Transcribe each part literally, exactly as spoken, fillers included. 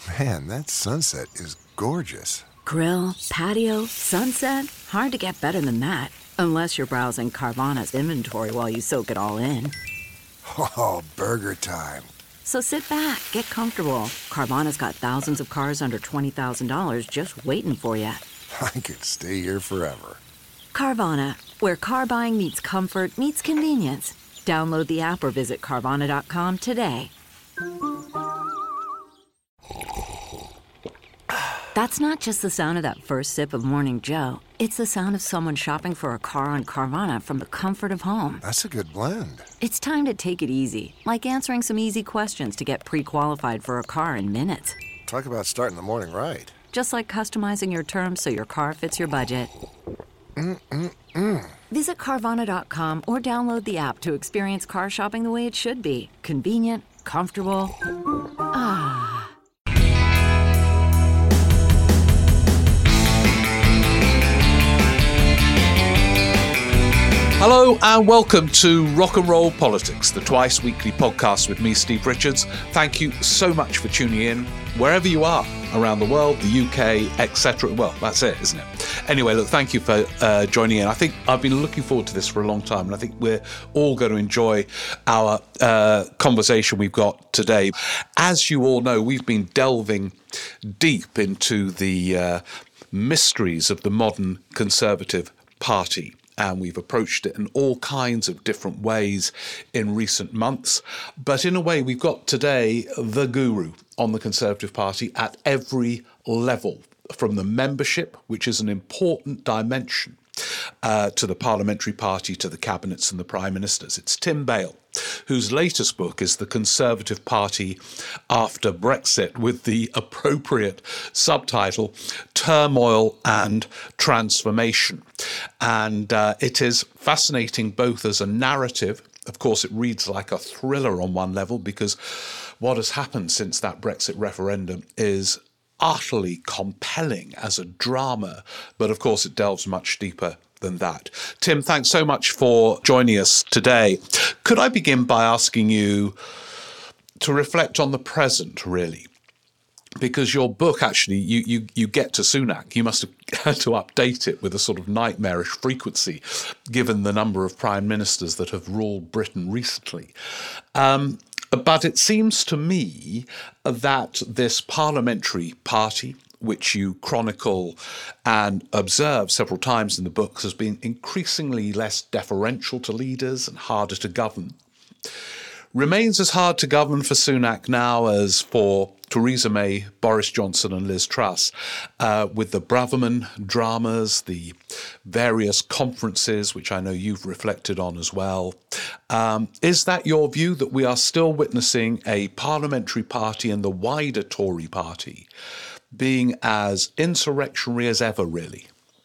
Man, that sunset is gorgeous. Grill, patio, sunset. Hard to get better than that. Unless you're browsing Carvana's inventory while you soak it all in. Oh, burger time. So sit back, get comfortable. Carvana's got thousands of cars under twenty thousand dollars just waiting for you. I could stay here forever. Carvana, where car buying meets comfort, meets convenience. Download the app or visit Carvana dot com today. That's not just the sound of that first sip of Morning Joe. It's the sound of someone shopping for a car on Carvana from the comfort of home. That's a good blend. It's time to take it easy, like answering some easy questions to get pre-qualified for a car in minutes. Talk about starting the morning right. Just like customizing your terms so your car fits your budget. Mm-mm-mm. Visit Carvana dot com or download the app to experience car shopping the way it should be. Convenient, comfortable. Ah. Hello and welcome to Rock and Roll Politics, the twice weekly podcast with me, Steve Richards. Thank you so much for tuning in, wherever you are around the world, the U K, et cetera. Well, that's it, isn't it? Anyway, look, thank you for uh, joining in. I think I've been looking forward to this for a long time, and I think we're all going to enjoy our uh, conversation we've got today. As you all know, we've been delving deep into the uh, mysteries of the modern Conservative Party. And we've approached it in all kinds of different ways in recent months. But in a way, we've got today the guru on the Conservative Party at every level, from the membership, which is an important dimension, uh, to the parliamentary party, to the cabinets and the prime ministers. It's Tim Bale, whose latest book is The Conservative Party After Brexit, with the appropriate subtitle, Turmoil and Transformation. And uh, it is fascinating both as a narrative. Of course, it reads like a thriller on one level, because what has happened since that Brexit referendum is utterly compelling as a drama. But of course, it delves much deeper than that. Tim, thanks so much for joining us today. Could I begin by asking you to reflect on the present, really? Because your book, actually, you, you, you get to Sunak. You must have had to update it with a sort of nightmarish frequency, given the number of prime ministers that have ruled Britain recently. Um, but it seems to me that this parliamentary party, which you chronicle and observe several times in the book, has been increasingly less deferential to leaders and harder to govern, remains as hard to govern for Sunak now as for Theresa May, Boris Johnson and Liz Truss, uh, with the Braverman dramas, the various conferences, which I know you've reflected on as well. Um, is that your view, that we are still witnessing a parliamentary party and the wider Tory party being as insurrectionary as ever, really?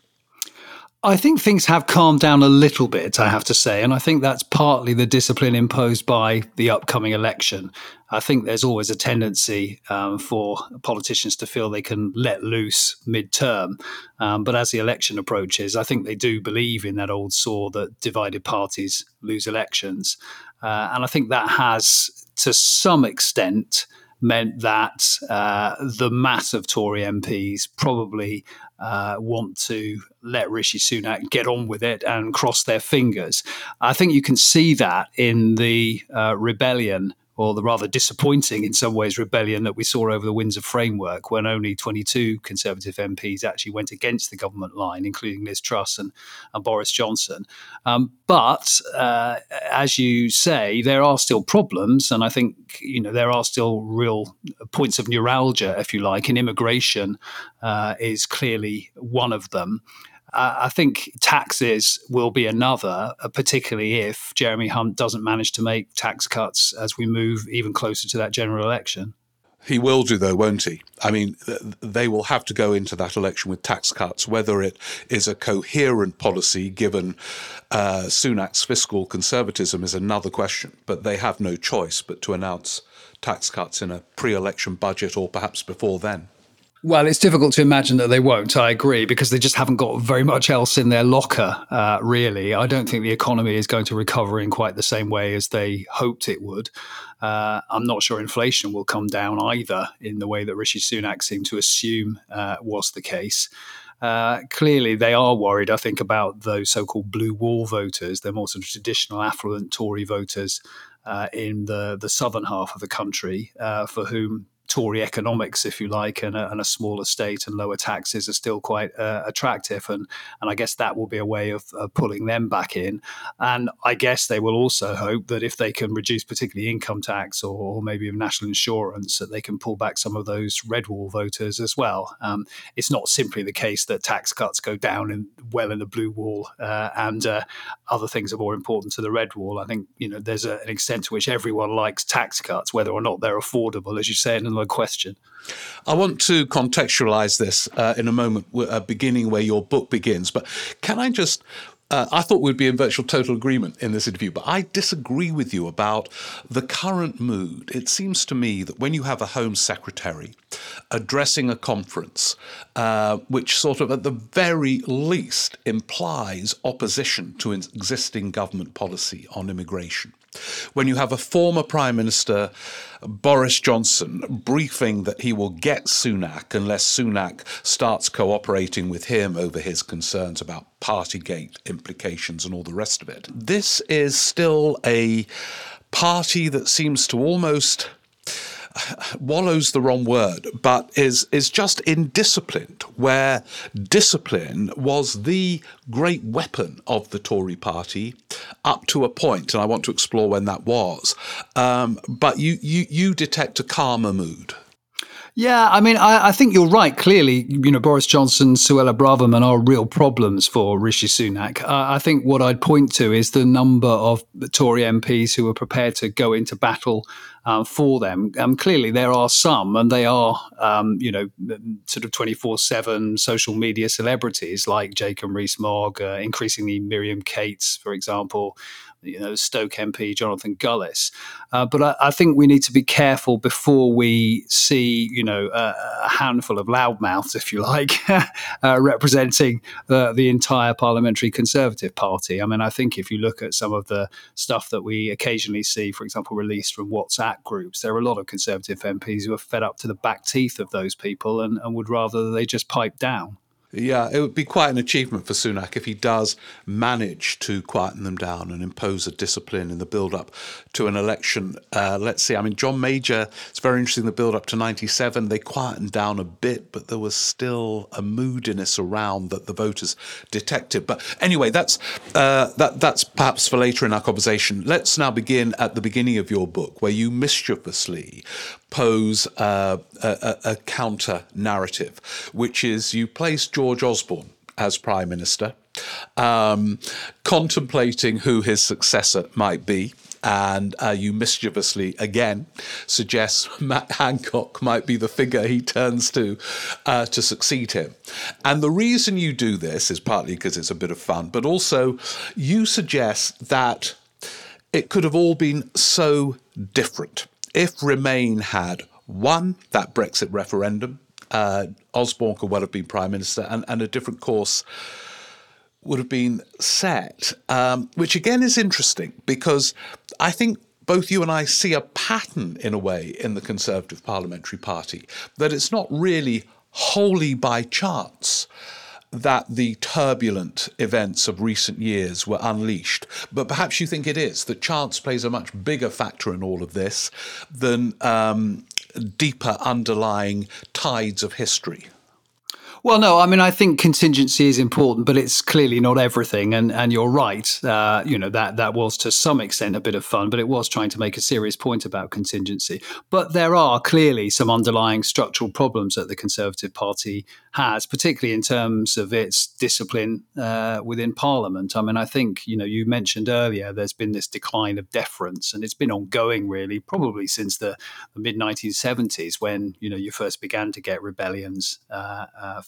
I think things have calmed down a little bit, I have to say, and I think that's partly the discipline imposed by the upcoming election. I think there's always a tendency um, for politicians to feel they can let loose mid-term. Um, but as the election approaches, I think they do believe in that old saw that divided parties lose elections. Uh, and I think that has, to some extent, meant that uh, the mass of Tory M Ps probably uh, want to let Rishi Sunak get on with it and cross their fingers. I think you can see that in the uh, rebellion, or the rather disappointing in some ways rebellion that we saw over the Windsor framework, when only twenty-two Conservative M Ps actually went against the government line, including Liz Truss and, and Boris Johnson. Um, but uh, as you say, there are still problems, and I think you know there are still real points of neuralgia, if you like, and immigration uh, is clearly one of them. I think taxes will be another, particularly if Jeremy Hunt doesn't manage to make tax cuts as we move even closer to that general election. He will do, though, won't he? I mean, they will have to go into that election with tax cuts. Whether it is a coherent policy, given uh, Sunak's fiscal conservatism, is another question. But they have no choice but to announce tax cuts in a pre-election budget, or perhaps before then. Well, it's difficult to imagine that they won't, I agree, because they just haven't got very much else in their locker, uh, really. I don't think the economy is going to recover in quite the same way as they hoped it would. Uh, I'm not sure inflation will come down either in the way that Rishi Sunak seemed to assume uh, was the case. Uh, clearly, they are worried, I think, about those so-called blue wall voters. They're more sort of traditional, affluent Tory voters uh, in the, the southern half of the country uh, for whom Tory economics, if you like, and a, and a smaller state and lower taxes are still quite uh, attractive. And, and I guess that will be a way of, of pulling them back in. And I guess they will also hope that if they can reduce particularly income tax or, or maybe even national insurance, that they can pull back some of those red wall voters as well. Um, it's not simply the case that tax cuts go down in, well in the blue wall uh, and uh, other things are more important to the red wall. I think, you know, there's a, an extent to which everyone likes tax cuts, whether or not they're affordable, as you say, in question. I want to contextualize this uh, in a moment, uh, beginning where your book begins. But can I just, uh, I thought we'd be in virtual total agreement in this interview, but I disagree with you about the current mood. It seems to me that when you have a Home Secretary addressing a conference, uh, which sort of at the very least implies opposition to existing government policy on immigration, when you have a former Prime Minister, Boris Johnson, briefing that he will get Sunak unless Sunak starts cooperating with him over his concerns about Partygate implications and all the rest of it. This is still a party that seems to almost... wallow's the wrong word, but is is just indisciplined, where discipline was the great weapon of the Tory party up to a point, and I want to explore when that was. Um, but you, you you detect a calmer mood. Yeah, I mean, I, I think you're right. Clearly, you know, Boris Johnson, Suella Braverman are real problems for Rishi Sunak. Uh, I think what I'd point to is the number of Tory M Ps who are prepared to go into battle uh, for them. Um, clearly, there are some, and they are, um, you know, sort of twenty-four seven social media celebrities like Jacob Rees-Mogg, uh, increasingly Miriam Cates, for example, you know, Stoke M P Jonathan Gullis. Uh, but I, I think we need to be careful before we see, you know, a, a handful of loudmouths, if you like, uh, representing uh, the entire parliamentary Conservative Party. I mean, I think if you look at some of the stuff that we occasionally see, for example, released from WhatsApp groups, there are a lot of Conservative M Ps who are fed up to the back teeth of those people and, and would rather they just pipe down. Yeah, it would be quite an achievement for Sunak if he does manage to quieten them down and impose a discipline in the build-up to an election. Uh, let's see, I mean, John Major, it's very interesting, the build-up to ninety-seven, they quietened down a bit, but there was still a moodiness around that the voters detected. But anyway, that's uh, that that's perhaps for later in our conversation. Let's now begin at the beginning of your book, where you mischievously pose uh, a, a counter-narrative, which is you place George Osborne as Prime Minister, um, contemplating who his successor might be, and uh, you mischievously, again, suggest Matt Hancock might be the figure he turns to uh, to succeed him. And the reason you do this is partly because it's a bit of fun, but also you suggest that it could have all been so different. If Remain had won that Brexit referendum, uh, Osborne could well have been Prime Minister, and, and a different course would have been set, um, which again is interesting because I think both you and I see a pattern in a way in the Conservative Parliamentary Party, that it's not really wholly by chance that the turbulent events of recent years were unleashed. But perhaps you think it is, that chance plays a much bigger factor in all of this than um, deeper underlying tides of history. Well, no, I mean, I think contingency is important, but it's clearly not everything. And and you're right. Uh, you know, that that was to some extent a bit of fun, but it was trying to make a serious point about contingency. But there are clearly some underlying structural problems that the Conservative Party has, particularly in terms of its discipline uh, within Parliament. I mean, I think, you know, you mentioned earlier, there's been this decline of deference, and it's been ongoing really, probably since the, the mid nineteen seventies when, you know, you first began to get rebellions uh, uh, for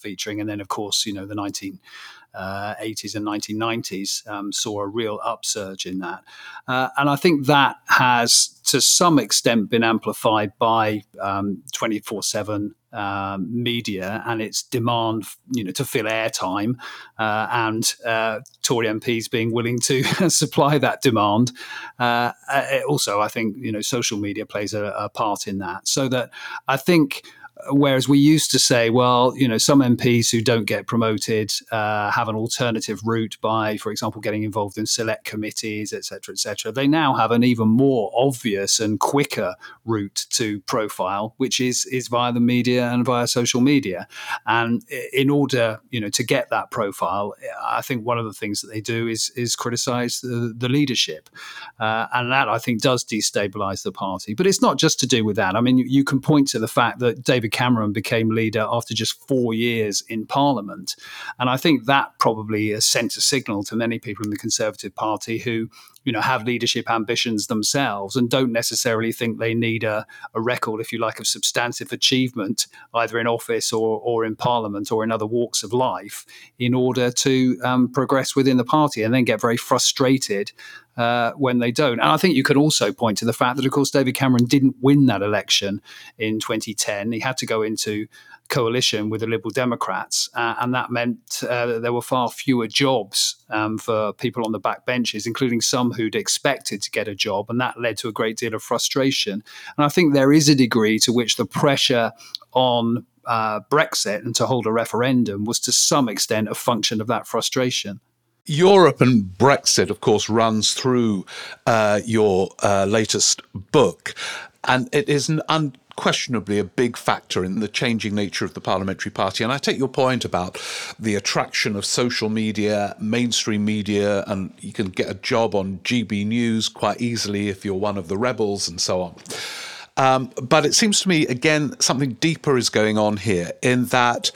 featuring. And then, of course, you know, the nineteen eighties and nineteen nineties um, saw a real upsurge in that. Uh, and I think that has, to some extent, been amplified by um, twenty-four seven um, media and its demand, you know, to fill airtime, uh, and uh, Tory M Ps being willing to supply that demand. Uh, also, I think, you know, social media plays a, a part in that. So that I think, whereas we used to say, well, you know, some M Ps who don't get promoted uh, have an alternative route by, for example, getting involved in select committees, et cetera, et cetera. They now have an even more obvious and quicker route to profile, which is is via the media and via social media. And in order, you know, to get that profile, I think one of the things that they do is is criticise the, the leadership, uh, and that I think does destabilise the party. But it's not just to do with that. I mean, you, you can point to the fact that David Cameron became leader after just four years in Parliament. And I think that probably has sent a signal to many people in the Conservative Party who, you know, have leadership ambitions themselves and don't necessarily think they need a, a record, if you like, of substantive achievement, either in office or, or in Parliament or in other walks of life, in order to um, progress within the party, and then get very frustrated Uh, when they don't. And I think you can also point to the fact that, of course, David Cameron didn't win that election in twenty ten. He had to go into coalition with the Liberal Democrats, uh, and that meant uh, that there were far fewer jobs um, for people on the backbenches, including some who'd expected to get a job, and that led to a great deal of frustration. And I think there is a degree to which the pressure on uh, Brexit and to hold a referendum was to some extent a function of that frustration. Europe and Brexit, of course, runs through uh, your uh, latest book, and it is an unquestionably a big factor in the changing nature of the parliamentary party. And I take your point about the attraction of social media, mainstream media, and you can get a job on G B News quite easily if you're one of the rebels and so on. Um, but it seems to me, again, something deeper is going on here, in that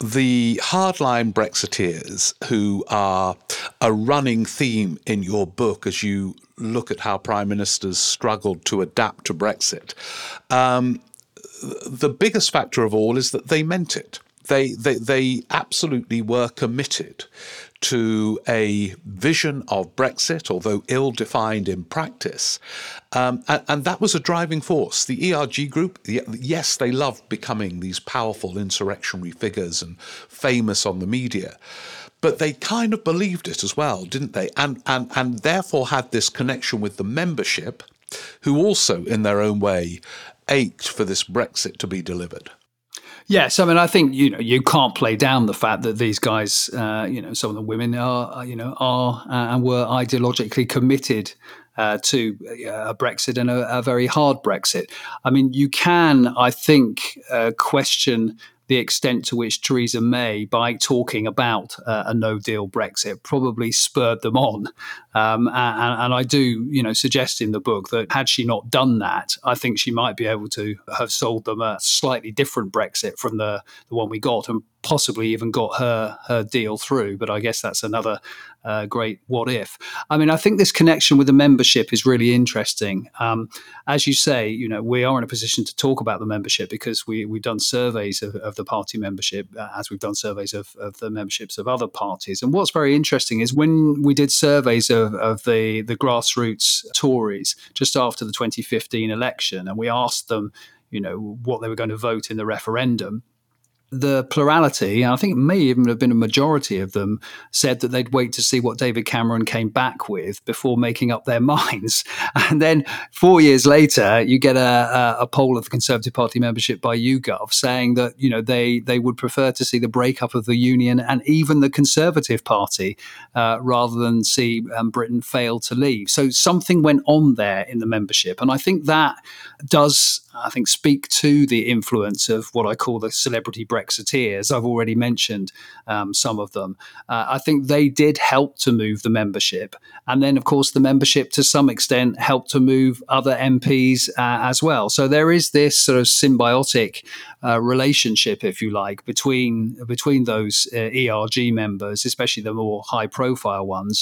the hardline Brexiteers, who are a running theme in your book as you look at how prime ministers struggled to adapt to Brexit, um, the biggest factor of all is that they meant it. They, they, they absolutely were committed to a vision of Brexit, although ill-defined in practice. Um, and, and that was a driving force. The E R G group, yes, they loved becoming these powerful insurrectionary figures and famous on the media, but they kind of believed it as well, didn't they? And, and, and therefore had this connection with the membership, who also, in their own way, ached for this Brexit to be delivered. Yes, I mean, I think, you know, you can't play down the fact that these guys, uh, you know, some of the women are, you know, are uh, and were ideologically committed uh, to a Brexit, and a, a very hard Brexit. I mean, you can, I think, uh, question the extent to which Theresa May, by talking about uh, a no-deal Brexit, probably spurred them on. Um, and, and I do, you know, suggest in the book that had she not done that, I think she might be able to have sold them a slightly different Brexit from the, the one we got, and possibly even got her her deal through. But I guess that's another uh, great what if. I mean, I think this connection with the membership is really interesting. Um, as you say, you know, we are in a position to talk about the membership because we, we've done surveys of, of the party membership, uh, as we've done surveys of, of the memberships of other parties. And what's very interesting is when we did surveys of, of the, the grassroots Tories just after the twenty fifteen election, and we asked them, you know, what they were going to vote in the referendum, the plurality, and I think it may even have been a majority of them, said that they'd wait to see what David Cameron came back with before making up their minds. And then four years later, you get a, a, a poll of the Conservative Party membership by YouGov saying that, you know, they they would prefer to see the breakup of the Union and even the Conservative Party uh, rather than see um, Britain fail to leave. So something went on there in the membership. And I think that does, I think, speak to the influence of what I call the celebrity Brexiteers. I've already mentioned um, some of them. Uh, I think they did help to move the membership. And then, of course, the membership to some extent helped to move other M Ps uh, as well. So there is this sort of symbiotic uh, relationship, if you like, between, between those uh, E R G members, especially the more high profile ones,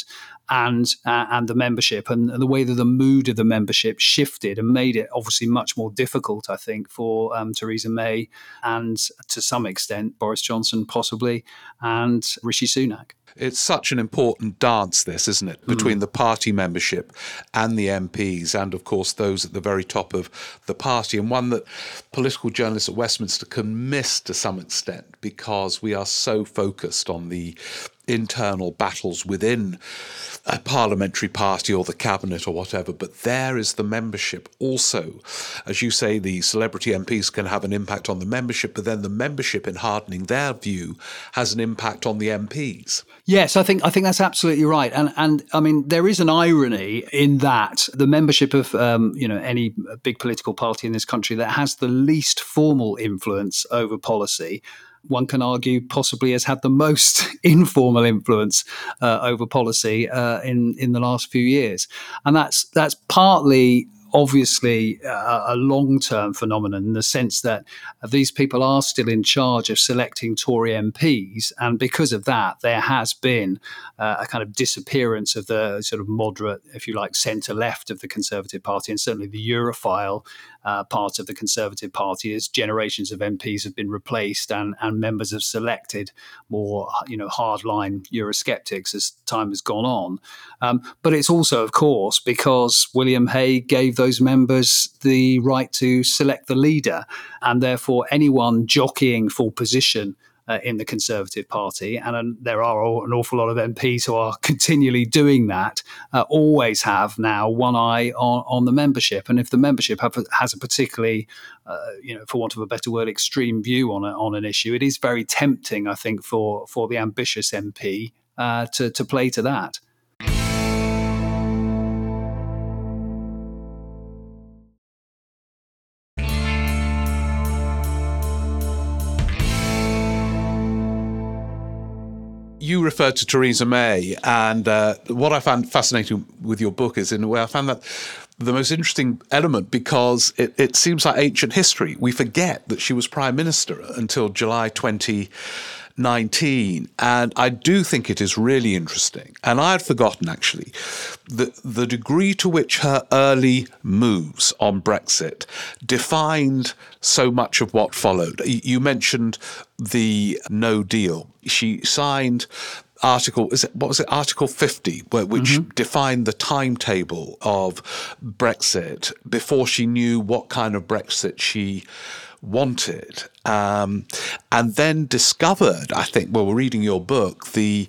and uh, and the membership, and, and the way that the mood of the membership shifted and made it obviously much more difficult, I think, for um, Theresa May and to some extent Boris Johnson possibly and Rishi Sunak. It's such an important dance, this, isn't it, between mm. the party membership and the M Ps and, of course, those at the very top of the party, and one that political journalists at Westminster can miss to some extent because we are so focused on the internal battles within a parliamentary party or the cabinet or whatever, but there is the membership also. As you say, the celebrity M Ps can have an impact on the membership, but then the membership, in hardening their view, has an impact on the M Ps. Yes, I think I think that's absolutely right, and and I mean there is an irony in that the membership of um, you know any big political party in this country that has the least formal influence over policy, one can argue possibly has had the most informal influence uh, over policy uh, in in the last few years, and that's that's partly obviously a, a long-term phenomenon in the sense that these people are still in charge of selecting Tory M Ps, and because of that there has been uh, a kind of disappearance of the sort of moderate, if you like, centre-left of the Conservative Party, and certainly the Europhile uh, part of the Conservative Party, as generations of M Ps have been replaced and, and members have selected more, you know, hardline Eurosceptics as time has gone on. Um, but it's also, of course, because William Hague gave those members the right to select the leader, and therefore anyone jockeying for position uh, in the Conservative Party, and um, there are an awful lot of M Ps who are continually doing that, uh, always have now one eye on, on the membership. And if the membership have, has a particularly, uh, you know, for want of a better word, extreme view on a, on an issue, it is very tempting, I think, for for the ambitious M P uh, to to play to that. You referred to Theresa May, and uh, what I found fascinating with your book is, in a way, I found that the most interesting element because it, it seems like ancient history. We forget that she was Prime Minister until July twenty nineteen, and I do think it is really interesting, and I had forgotten actually, the, the degree to which her early moves on Brexit defined so much of what followed. You mentioned the no deal. She signed Article, is it, what was it, Article fifty, which mm-hmm. defined the timetable of Brexit before she knew what kind of Brexit she wanted, um, and then discovered, I think, well, we're reading your book, the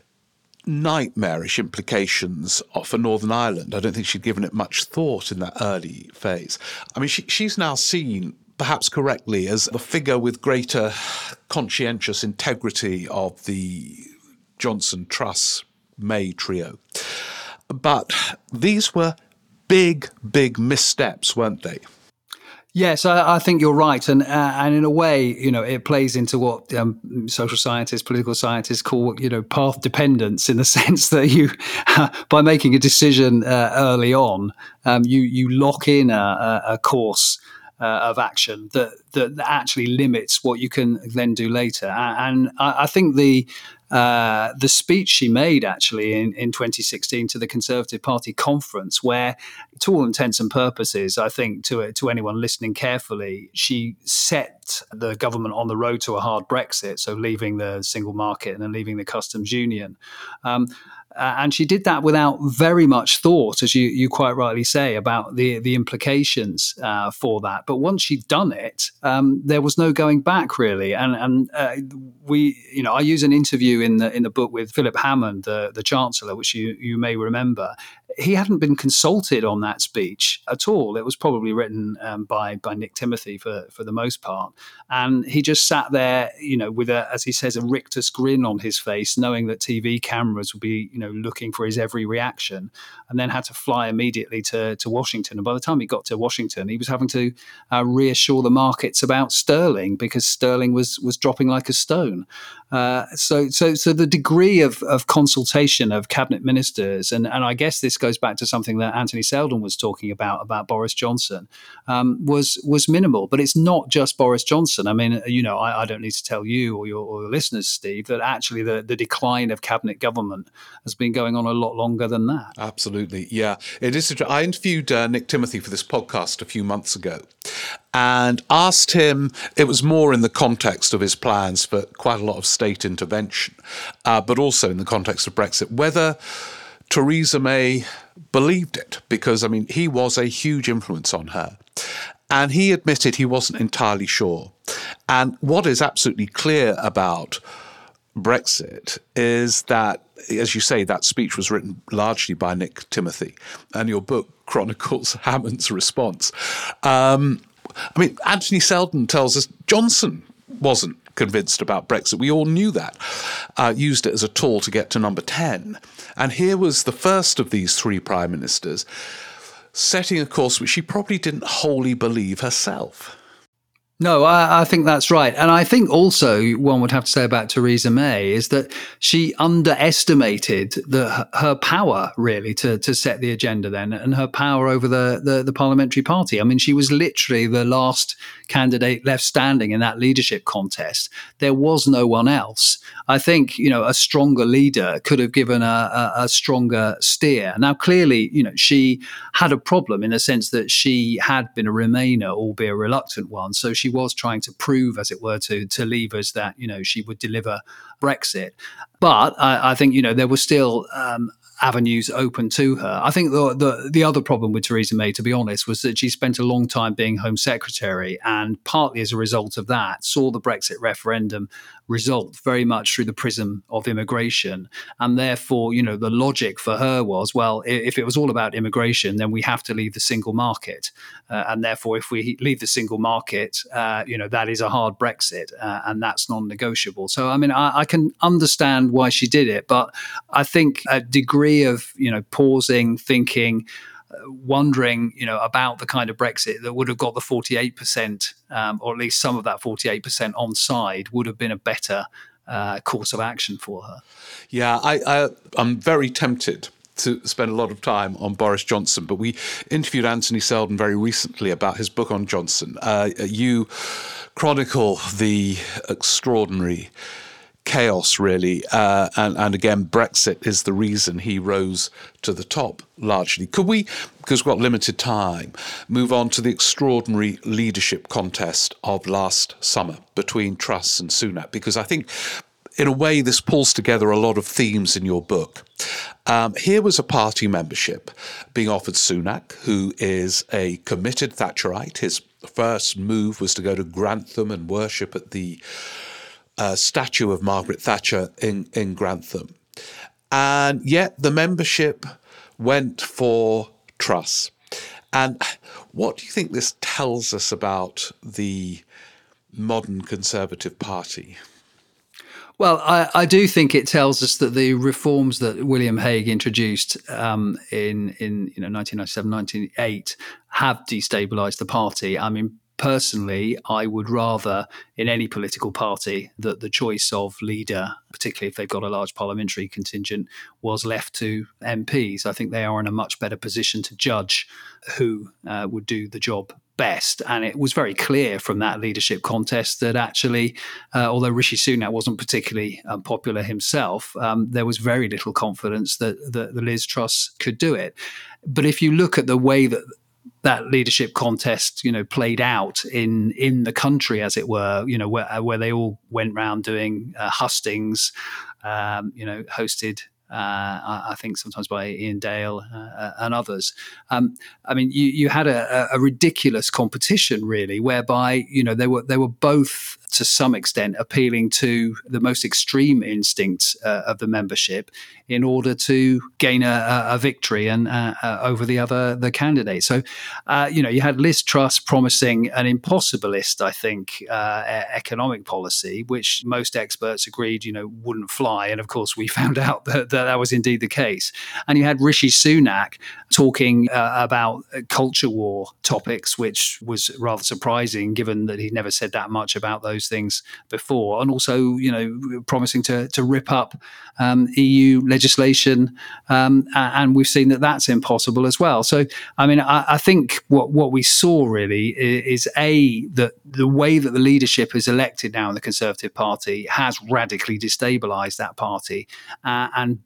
nightmarish implications for Northern Ireland. I don't think she'd given it much thought in that early phase. I mean, she, she's now seen, perhaps correctly, as the figure with greater conscientious integrity of the Johnson Truss May trio. But these were big, big missteps, weren't they? Yes, I, I think you're right, and uh, and in a way, you know, it plays into what um, social scientists, political scientists call, you know, path dependence, in the sense that you, by making a decision uh, early on, um, you you lock in a, a course uh, of action that, that that actually limits what you can then do later. And I, I think the. Uh, the speech she made actually in, in twenty sixteen to the Conservative Party conference, where to all intents and purposes, I think to to anyone listening carefully, she set the government on the road to a hard Brexit, so leaving the single market and then leaving the customs union. Um, Uh, and she did that without very much thought, as you, you quite rightly say, about the, the implications uh, for that. But once she'd done it, um, there was no going back, really. And and uh, we, you know, I use an interview in the in the book with Philip Hammond, the, the Chancellor, which you, you may remember. He hadn't been consulted on that speech at all. It was probably written um, by by Nick Timothy for for the most part, and he just sat there, you know, with a, as he says, a rictus grin on his face, knowing that T V cameras would be, you know, looking for his every reaction, and then had to fly immediately to to Washington. And by the time he got to Washington, he was having to uh, reassure the markets about sterling, because sterling was was dropping like a stone. Uh, so so so the degree of of consultation of cabinet ministers, and and I guess this goes back to something that Anthony Seldon was talking about about Boris Johnson, um, was was minimal. But it's not just Boris Johnson. I mean, you know, I, I don't need to tell you or your, or your listeners, Steve, that actually the, the decline of cabinet government has been going on a lot longer than that. Absolutely, yeah. It is. I interviewed uh, Nick Timothy for this podcast a few months ago and asked him, it was more in the context of his plans for quite a lot of state intervention, uh, but also in the context of Brexit, whether Theresa May believed it, because, I mean, he was a huge influence on her. And he admitted he wasn't entirely sure. And what is absolutely clear about Brexit is that, as you say, that speech was written largely by Nick Timothy, and your book chronicles Hammond's response. Um, I mean, Anthony Seldon tells us Johnson wasn't convinced about Brexit. We all knew that, uh, used it as a tool to get to number ten. And here was the first of these three prime ministers setting a course which she probably didn't wholly believe herself. No, I, I think that's right. And I think also one would have to say about Theresa May is that she underestimated the, her power, really, to, to set the agenda then, and her power over the, the, the parliamentary party. I mean, she was literally the last candidate left standing in that leadership contest. There was no one else. I think, you know, a stronger leader could have given a, a, a stronger steer. Now, clearly, you know, she had a problem in the sense that she had been a Remainer, albeit a reluctant one. So she was trying to prove, as it were, to, to Leavers that, you know, she would deliver Brexit. But I, I think, you know, there was still um, avenues open to her. I think the, the the other problem with Theresa May, to be honest, was that she spent a long time being Home Secretary, and partly as a result of that, saw the Brexit referendum result very much through the prism of immigration. And therefore, you know, the logic for her was, well, if it was all about immigration, then we have to leave the single market. Uh, and therefore, if we leave the single market, uh, you know, that is a hard Brexit, uh, and that's non-negotiable. So, I mean, I, I can understand why she did it, but I think a degree of, you know, pausing, thinking, wondering, you know, about the kind of Brexit that would have got the forty-eight percent, um, or at least some of that forty-eight percent on side, would have been a better uh, course of action for her. Yeah, I, I, I'm very tempted to spend a lot of time on Boris Johnson, but we interviewed Anthony Seldon very recently about his book on Johnson. Uh, you chronicle the extraordinary chaos, really. Uh, and, and again, Brexit is the reason he rose to the top, largely. Could we, because we've got limited time, move on to the extraordinary leadership contest of last summer between Truss and Sunak? Because I think, in a way, this pulls together a lot of themes in your book. Um, here was a party membership being offered Sunak, who is a committed Thatcherite. His first move was to go to Grantham and worship at the Uh, statue of Margaret Thatcher in, in Grantham. And yet the membership went for Truss. And what do you think this tells us about the modern Conservative Party? Well, I, I do think it tells us that the reforms that William Hague introduced um, in, in you know, nineteen ninety-seven, nineteen ninety-eight have destabilised the party. I mean, personally, I would rather, in any political party, that the choice of leader, particularly if they've got a large parliamentary contingent, was left to M Ps. I think they are in a much better position to judge who uh, would do the job best. And it was very clear from that leadership contest that actually, uh, although Rishi Sunak wasn't particularly um, popular himself, um, there was very little confidence that, that the Liz Truss could do it. But if you look at the way that that leadership contest, you know, played out in in the country, as it were, you know, where, where they all went round doing uh, hustings, um, you know, hosted, uh, I, I think sometimes by Ian Dale uh, and others. Um, I mean, you, you had a, a ridiculous competition, really, whereby, you know, they were they were both, to some extent, appealing to the most extreme instincts uh, of the membership in order to gain a, a victory and uh, uh, over the other the candidates. So, uh, you know, you had Liz Truss promising an impossibilist, I think, uh, economic policy, which most experts agreed, you know, wouldn't fly. And of course, we found out that that, that was indeed the case. And you had Rishi Sunak talking uh, about culture war topics, which was rather surprising, given that he'd never said that much about those things before, and also, you know, promising to to rip up um, E U legislation, um, and we've seen that that's impossible as well. So, I mean, I, I think what what we saw really is, is a that the way that the leadership is elected now in the Conservative Party has radically destabilised that party, uh, and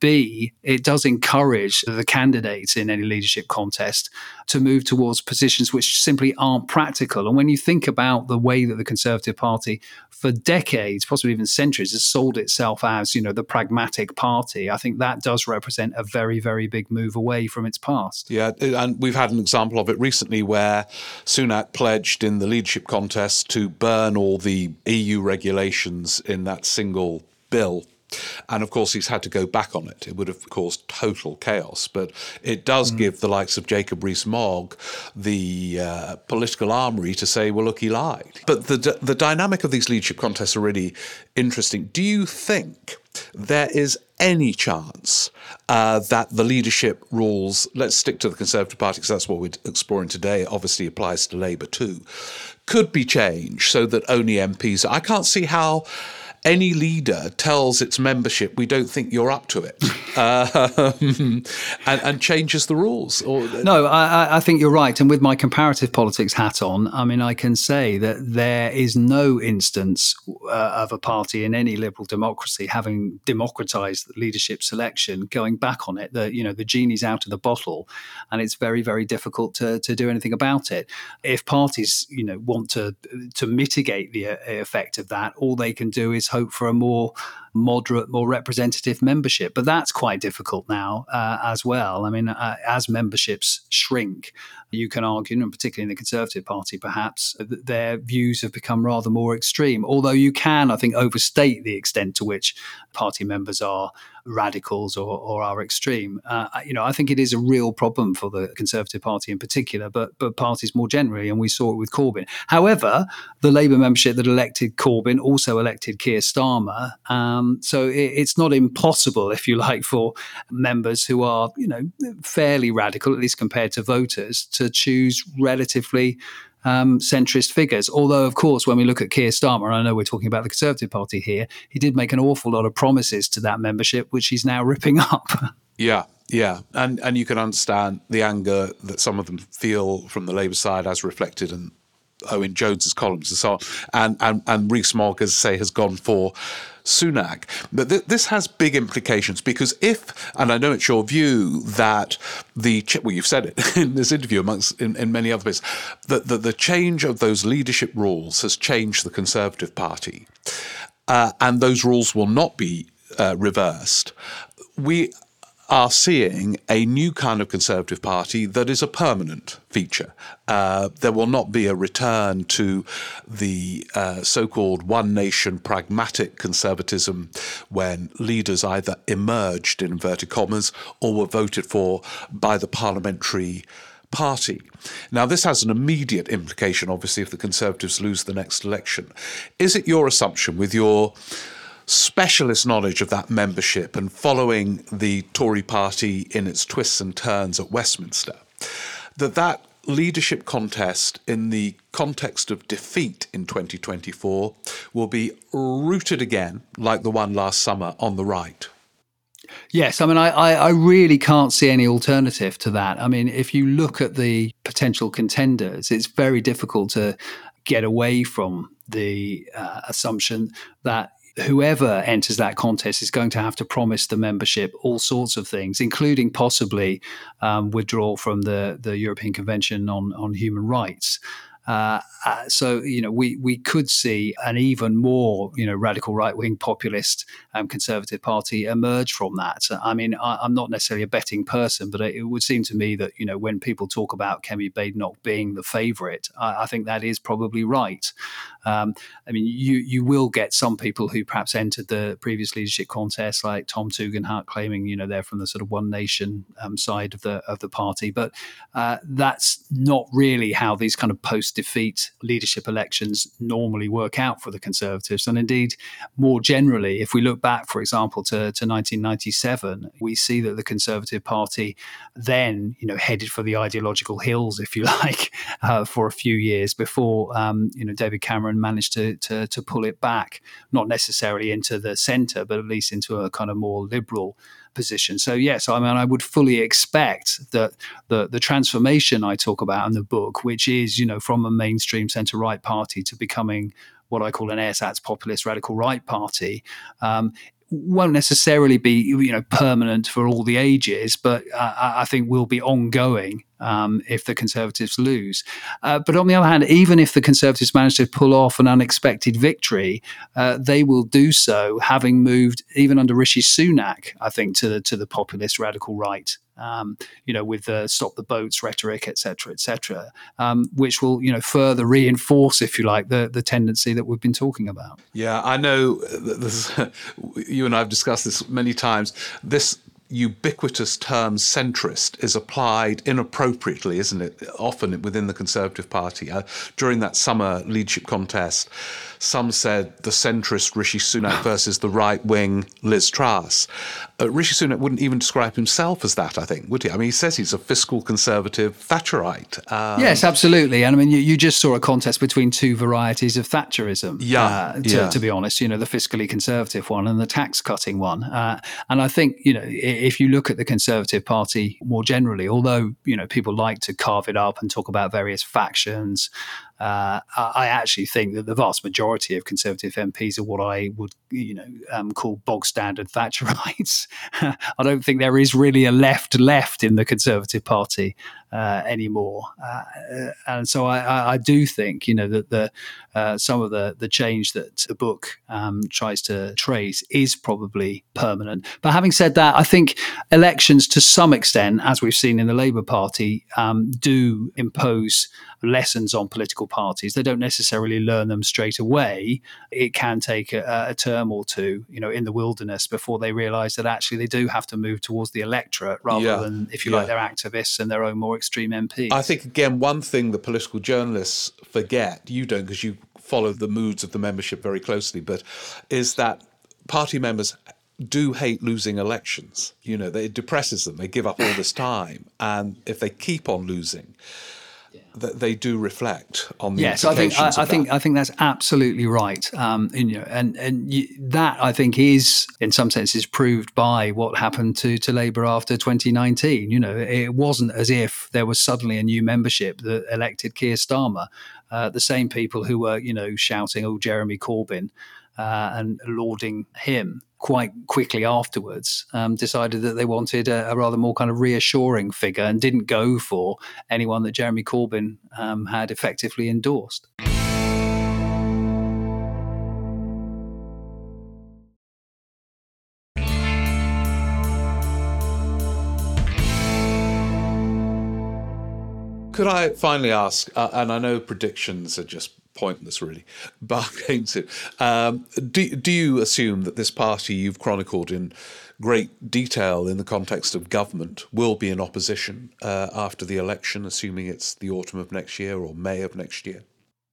B, it does encourage the candidates in any leadership contest to move towards positions which simply aren't practical. And when you think about the way that the Conservative Party for decades, possibly even centuries, has sold itself as, you know, the pragmatic party, I think that does represent a very, very big move away from its past. Yeah, and we've had an example of it recently where Sunak pledged in the leadership contest to burn all the E U regulations in that single bill. And of course, he's had to go back on it. It would have caused total chaos. But it does mm. give the likes of Jacob Rees-Mogg the uh, political armory to say, well, look, he lied. But the the dynamic of these leadership contests are really interesting. Do you think there is any chance uh, that the leadership rules, let's stick to the Conservative Party because that's what we're exploring today, it obviously applies to Labour too, could be changed so that only M Ps, I can't see how any leader tells its membership, we don't think you're up to it, uh, and, and changes the rules. Or, no, I, I think you're right. And with my comparative politics hat on, I mean, I can say that there is no instance uh, of a party in any liberal democracy having democratized leadership selection, going back on it. The, you know, the genie's out of the bottle, and it's very, very difficult to, to do anything about it. If parties, you know, want to to mitigate the effect of that, all they can do is hope for a more moderate, more representative membership. But that's quite difficult now uh, as well. I mean, uh, as memberships shrink, you can argue, and particularly in the Conservative Party perhaps, that their views have become rather more extreme. Although you can, I think, overstate the extent to which party members are radicals or, or are extreme. Uh, you know, I think it is a real problem for the Conservative Party in particular, but but parties more generally, and we saw it with Corbyn. However, the Labour membership that elected Corbyn also elected Keir Starmer. Um, so it, it's not impossible, if you like, for members who are, you know, fairly radical, at least compared to voters, to choose relatively Um, centrist figures. Although, of course, when we look at Keir Starmer, and I know we're talking about the Conservative Party here, he did make an awful lot of promises to that membership, which he's now ripping up. Yeah, yeah. And and you can understand the anger that some of them feel from the Labour side as reflected in Owen Jones's columns and so on. And, and, and Rees-Mogg, as I say, has gone for Sunak. But th- this has big implications because if, and I know it's your view that the, well, you've said it in this interview amongst, in, in many other places, that the, the change of those leadership rules has changed the Conservative Party, uh, and those rules will not be uh, reversed. We are seeing a new kind of Conservative Party that is a permanent feature. Uh, there will not be a return to the uh, so-called one nation pragmatic conservatism when leaders either emerged, in inverted commas, or were voted for by the parliamentary party. Now, this has an immediate implication, obviously, if the Conservatives lose the next election. Is it your assumption, with your specialist knowledge of that membership and following the Tory party in its twists and turns at Westminster, that that leadership contest in the context of defeat in twenty twenty-four will be rooted again, like the one last summer, on the right? Yes, I mean, I, I really can't see any alternative to that. I mean, if you look at the potential contenders, it's very difficult to get away from the uh, assumption that whoever enters that contest is going to have to promise the membership all sorts of things, including possibly um, withdrawal from the, the European Convention on, on Human Rights. Uh, uh, so, you know, we, we could see an even more, you know, radical right-wing populist um, Conservative Party emerge from that. I mean, I, I'm not necessarily a betting person, but it would seem to me that, you know, when people talk about Kemi Badenoch being the favourite, I, I think that is probably right. Um, I mean, you you will get some people who perhaps entered the previous leadership contest, like Tom Tugendhat, claiming, you know, they're from the sort of one nation um, side of the of the party. But uh, that's not really how these kind of post-defeat leadership elections normally work out for the Conservatives. And indeed, more generally, if we look back, for example, to, to nineteen ninety-seven, we see that the Conservative Party then, you know, headed for the ideological hills, if you like, uh, for a few years before, um, you know, David Cameron managed to, to to pull it back, not necessarily into the centre, but at least into a kind of more liberal position. So yes, I mean, I would fully expect that the the transformation I talk about in the book, which is, you know, from a mainstream centre-right party to becoming what I call an ersatz populist radical right party, um, won't necessarily be, you know, permanent for all the ages, but uh, I think will be ongoing um, if the Conservatives lose. Uh, but on the other hand, even if the Conservatives manage to pull off an unexpected victory, uh, they will do so having moved, even under Rishi Sunak, I think, to the to the populist radical right. Um, you know, with the stop the boats rhetoric, et cetera, et cetera, um, which will, you know, further reinforce, if you like, the the tendency that we've been talking about. Yeah, I know. This, you and I have discussed this many times. This ubiquitous term centrist is applied inappropriately, isn't it? Often within the Conservative Party. Uh, during that summer leadership contest, some said the centrist Rishi Sunak versus the right-wing Liz Truss. Uh, Rishi Sunak wouldn't even describe himself as that, I think, would he? I mean, he says he's a fiscal conservative Thatcherite. Um, yes, absolutely. And I mean, you, you just saw a contest between two varieties of Thatcherism, yeah, uh, to, yeah. to be honest, you know, the fiscally conservative one and the tax-cutting one. Uh, and I think, you know, if you look at the Conservative Party more generally, although, you know, people like to carve it up and talk about various factions, Uh, I actually think that the vast majority of Conservative M Ps are what I would, you know, um, call bog standard Thatcherites. I don't think there is really a left left in the Conservative Party uh, anymore, uh, and so I, I, I do think, you know, that the uh, some of the the change that the book um, tries to trace is probably permanent. But having said that, I think elections, to some extent, as we've seen in the Labour Party, um, do impose lessons on political parties. They don't necessarily learn them straight away. It can take a, a term or two, you know, in the wilderness before they realise that actually they do have to move towards the electorate rather yeah. than, if you yeah. like, their activists and their own more extreme M Ps. I think, again, one thing the political journalists forget, you don't because you follow the moods of the membership very closely, but is that party members do hate losing elections. You know, it depresses them. They give up all this time. And if they keep on losing, that they do reflect on the yes, I think implications I, I of think that. I think that's absolutely right. Um, and, you know, and and you, that I think is in some senses proved by what happened to to Labour after twenty nineteen. You know, it wasn't as if there was suddenly a new membership that elected Keir Starmer. Uh, the same people who were, you know, shouting, "Oh, Jeremy Corbyn," uh, and lauding him, quite quickly afterwards um, decided that they wanted a, a rather more kind of reassuring figure and didn't go for anyone that Jeremy Corbyn um, had effectively endorsed. Could I finally ask, uh, and I know predictions are just pointless really, but I'm going to, um, do, do you assume that this party you've chronicled in great detail in the context of government will be in opposition uh, after the election, assuming it's the autumn of next year or May of next year?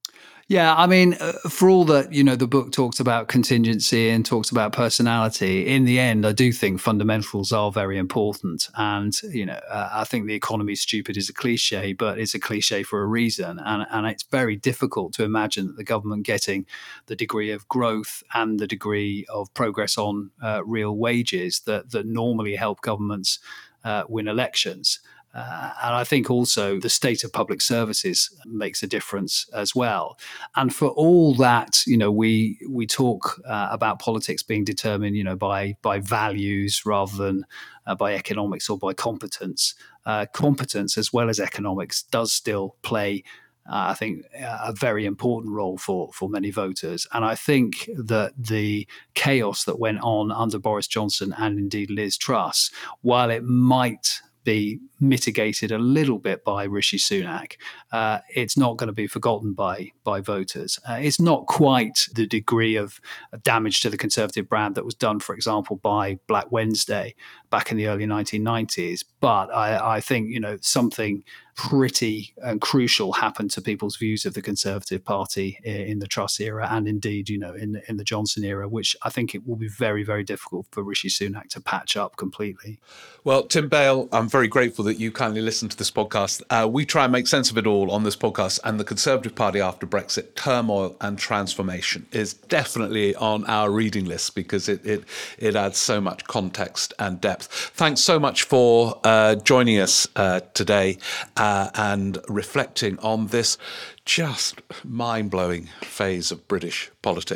Yeah, I mean, uh, for all that, you know, the book talks about contingency and talks about personality, in the end, I do think fundamentals are very important. And, you know, uh, I think the economy is stupid is a cliche, but it's a cliche for a reason. And, and it's very difficult to imagine that the government getting the degree of growth and the degree of progress on uh, real wages that, that normally help governments uh, win elections. Uh, and I think also the state of public services makes a difference as well. And for all that, you know, we we talk uh, about politics being determined, you know, by by values rather than uh, by economics or by competence. Uh, competence as well as economics does still play, uh, I think, a very important role for for many voters. And I think that the chaos that went on under Boris Johnson and indeed Liz Truss, while it might be mitigated a little bit by Rishi Sunak, uh, it's not going to be forgotten by by voters. Uh, it's not quite the degree of damage to the Conservative brand that was done, for example, by Black Wednesday back in the early nineteen nineties. But I, I think, you know, something pretty and crucial happened to people's views of the Conservative Party in the Truss era and indeed, you know, in, in the Johnson era, which I think it will be very, very difficult for Rishi Sunak to patch up completely. Well, Tim Bale, I'm very grateful that you kindly listened to this podcast. Uh, we try and make sense of it all on this podcast, and the Conservative Party after Brexit, turmoil and transformation, is definitely on our reading list because it it, it adds so much context and depth. Thanks so much for uh, joining us uh, today uh, and reflecting on this just mind-blowing phase of British politics.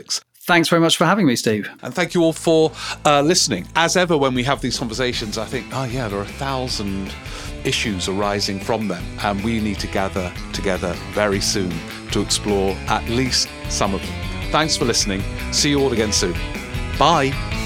Thanks very much for having me, Steve. And thank you all for uh, listening. As ever, when we have these conversations, I think, oh yeah, there are a thousand issues arising from them, and we need to gather together very soon to explore at least some of them. Thanks for listening. See you all again soon. Bye.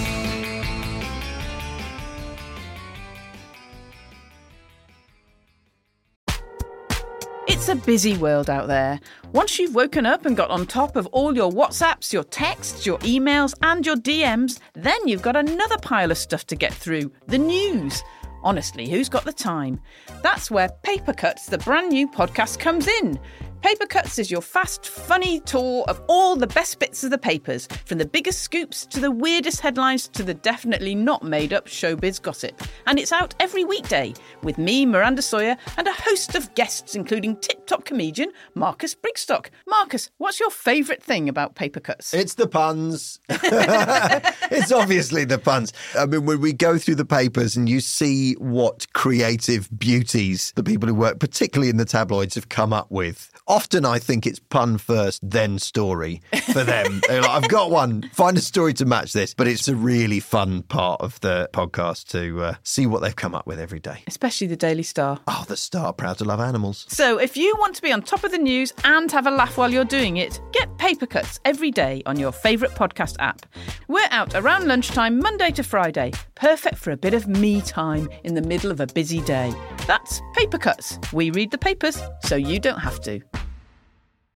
It's a busy world out there. Once you've woken up and got on top of all your WhatsApps, your texts, your emails and your D Ms, then you've got another pile of stuff to get through, the news. Honestly, who's got the time? That's where Paper Cuts, the brand new podcast, comes in. Paper Cuts is your fast, funny tour of all the best bits of the papers, from the biggest scoops to the weirdest headlines to the definitely not made-up showbiz gossip. And it's out every weekday with me, Miranda Sawyer, and a host of guests, including tip-top comedian Marcus Brigstock. Marcus, what's your favourite thing about Paper Cuts? It's the puns. It's obviously the puns. I mean, when we go through the papers and you see what creative beauties the people who work, particularly in the tabloids, have come up with. Often I think it's pun first, then story for them. They're like, I've got one, find a story to match this. But it's a really fun part of the podcast to uh, see what they've come up with every day. Especially the Daily Star. Oh, the Star, proud to love animals. So if you want to be on top of the news and have a laugh while you're doing it, get Paper Cuts every day on your favourite podcast app. We're out around lunchtime, Monday to Friday. Perfect for a bit of me time in the middle of a busy day. That's Paper Cuts. We read the papers so you don't have to.